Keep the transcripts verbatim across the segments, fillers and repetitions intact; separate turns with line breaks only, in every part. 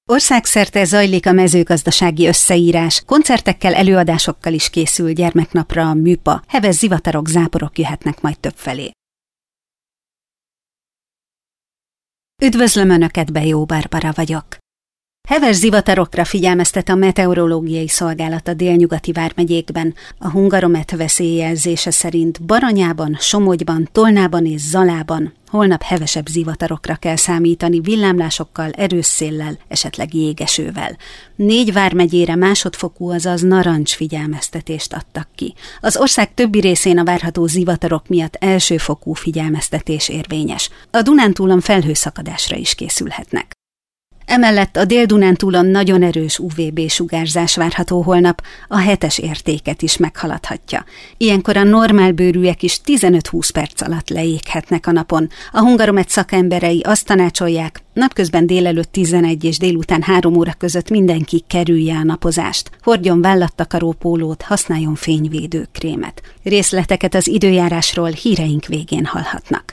Országszerte zajlik a mezőgazdasági összeírás, koncertekkel, előadásokkal is készül gyermeknapra a műpa, heves zivatarok, záporok jöhetnek majd többfelé. Üdvözlöm Önöket, Bejó Barbara vagyok. Heves zivatarokra figyelmeztet a meteorológiai szolgálat a délnyugati vármegyékben. A Hungaromet veszélyjelzése szerint Baranyában, Somogyban, Tolnában és Zalában holnap hevesebb zivatarokra kell számítani villámlásokkal, erős széllel, esetleg jégesővel. Négy vármegyére másodfokú, azaz narancs figyelmeztetést adtak ki. Az ország többi részén a várható zivatarok miatt elsőfokú figyelmeztetés érvényes. A Dunántúlon felhőszakadásra is készülhetnek. Emellett a Dél-Dunántúlon nagyon erős u vé bé-sugárzás várható holnap, a hetes értéket is meghaladhatja. Ilyenkor a normálbőrűek is tizenöt-húsz perc alatt leéghetnek a napon. A Hungaromet szakemberei azt tanácsolják, napközben délelőtt tizenegy és délután három óra között mindenki kerülje a napozást. Hordjon vállattakaró pólót, használjon fényvédő krémet. Részleteket az időjárásról híreink végén hallhatnak.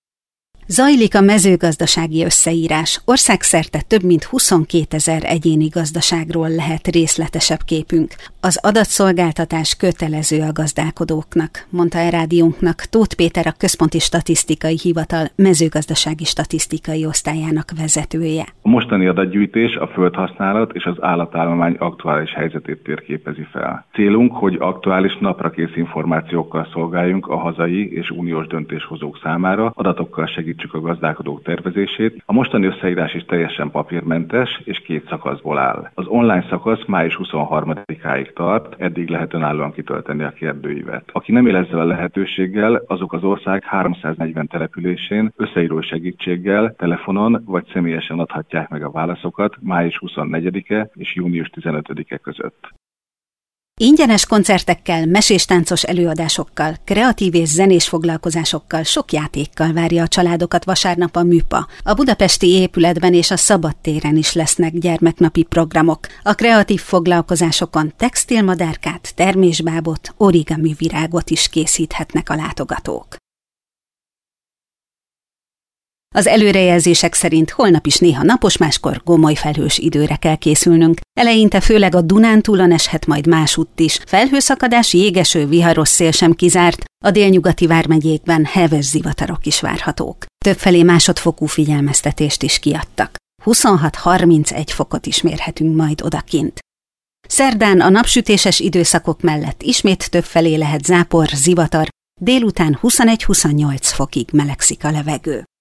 Zajlik a mezőgazdasági összeírás. Országszerte több mint huszonkétezer egyéni gazdaságról lehet részletesebb képünk. Az adatszolgáltatás kötelező a gazdálkodóknak, mondta e rádiónknak Tóth Péter, a Központi Statisztikai Hivatal mezőgazdasági statisztikai osztályának vezetője.
A mostani adatgyűjtés a földhasználat és az állatállomány aktuális helyzetét térképezi fel. Célunk, hogy aktuális naprakész információkkal szolgáljunk a hazai és uniós döntéshozók számára, adatokkal segítjük csak a gazdálkodók tervezését. A mostani összeírás is teljesen papírmentes és két szakaszból áll. Az online szakasz május huszonharmadikáig tart, eddig lehet önállóan kitölteni a kérdőívet. Aki nem él ezzel a lehetőséggel, azok az ország háromszáznegyven településén összeíró segítséggel, telefonon vagy személyesen adhatják meg a válaszokat május huszonnegyedike és június tizenötödike között.
Ingyenes koncertekkel, meséstáncos előadásokkal, kreatív és zenés foglalkozásokkal, sok játékkal várja a családokat vasárnap a műpa. A budapesti épületben és a szabadtéren is lesznek gyermeknapi programok. A kreatív foglalkozásokon textilmadárkát, termésbábot, origami virágot is készíthetnek a látogatók. Az előrejelzések szerint holnap is néha napos, máskor gomoly felhős időre kell készülnünk. Eleinte főleg a Dunántúlon eshet majd másutt is. Felhőszakadás, jégeső, viharos szél sem kizárt, a délnyugati vármegyékben heves zivatarok is várhatók. Többfelé másodfokú figyelmeztetést is kiadtak. huszonhat-harmincegy fokot is mérhetünk majd odakint. Szerdán a napsütéses időszakok mellett ismét többfelé lehet zápor, zivatar, délután huszonegy-huszonnyolc fokig melegszik a levegő.